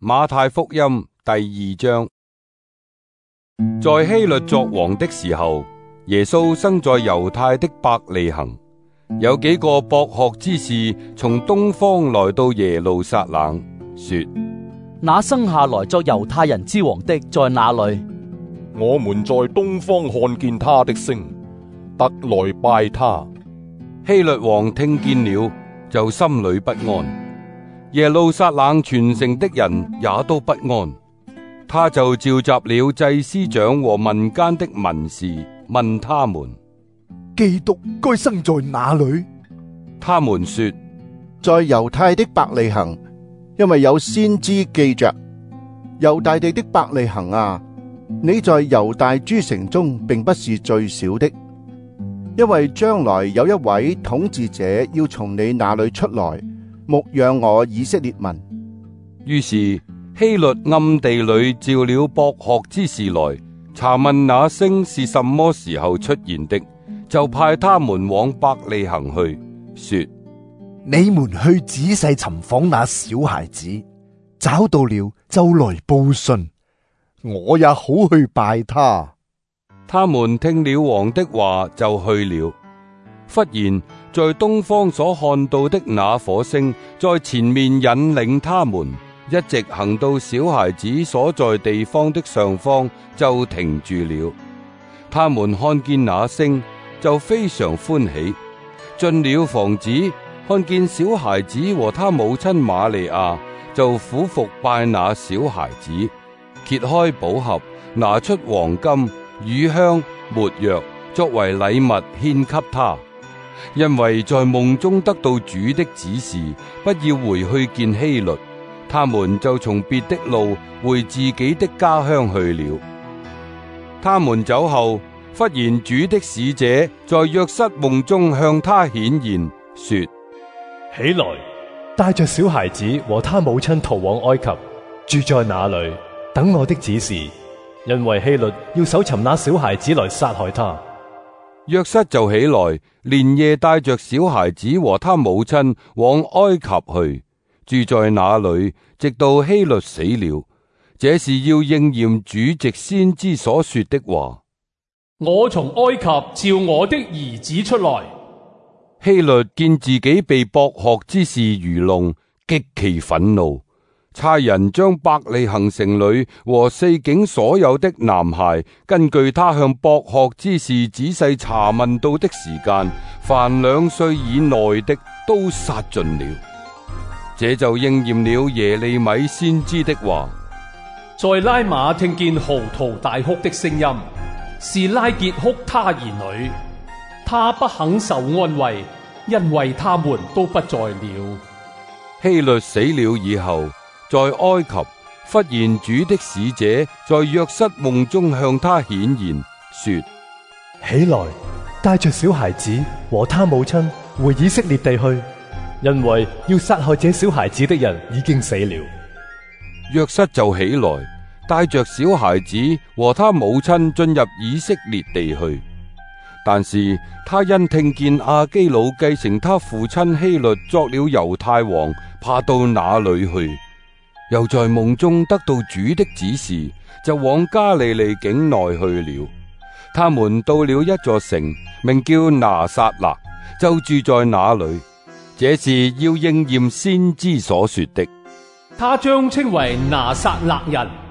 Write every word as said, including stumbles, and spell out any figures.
馬太福音第二章。在希律作王的時候，耶穌生在猶太的伯利恆。有幾個博學之士從東方來到耶路撒冷，說： 那生下來作猶太人之王的在哪裏？ 我們在東方看見他的星，特來拜他。 希律王聽見了，就心裏不安。耶路撒冷全城的人也都不安。他就召集了祭司長和民間的文士，問他們： 基督該生在哪裏？ 他們說： 在猶太的伯利恆，因為有先知記着：猶大地的伯利恆啊，你在猶大諸城中並不是最小的，因為將來有一位統治者要從你那裏出來，牧養我以色列民。 於是希律暗地裏召了博學之士來，查問那星是什麼時候出現的，就派他們往伯利恆去，說： 你們去仔細尋訪那小孩子，找到了就來報信，我也好去拜他。 他們聽了王的話，就去了。忽然在東方所看到的那顆星在前面引領他們，一直行到小孩子所在地方的上方，就停住了。他們看見那星，就非常歡喜。進了房子，看見小孩子和他母親瑪利亞，就俯伏拜那小孩子，揭開寶盒，拿出黃金、乳香、沒藥，作為禮物獻給他。因為在夢中得到主的指示，不要回去見希律，他們就從別的路回自己的家鄉去了。他們走後，忽然主的使者在約瑟夢中向他顯現，說： 起來，帶着小孩子和他母親逃往埃及，住在那裏，等我的指示，因為希律要搜尋那小孩子來殺害他。 約瑟就起來，連夜帶着小孩子和他母親往埃及去，住在那裏，直到希律死了。這是要應驗主藉先知所說的話： 我從埃及召我的兒子出來。 希律見自己被博學之士愚弄，極其憤怒，差人將伯利恆城裏和四境所有的男孩，根據他向博學之士仔細查問到的時間，凡兩歲以內的都殺盡了。這就應驗了耶利米先知的話： 在拉馬聽見嚎啕大哭的聲音，是拉結哭他兒女，他不肯受安慰，因為他們都不在了。 希律死了以後，在埃及，忽然主的使者在約瑟夢中向他顯現，說： 起來，帶着小孩子和他母親回以色列地去，因為要殺害這小孩子的人已經死了。 約瑟就起來，帶着小孩子和他母親進入以色列地去。但是他因聽見亞基老繼承他父親希律作了猶太王，怕到那裏去。又在夢中得到主的指示，就往加利利境內去了。他們到了一座城，名叫拿撒勒，就住在那裏。這是要應驗先知所說的： 他將稱為拿撒勒人。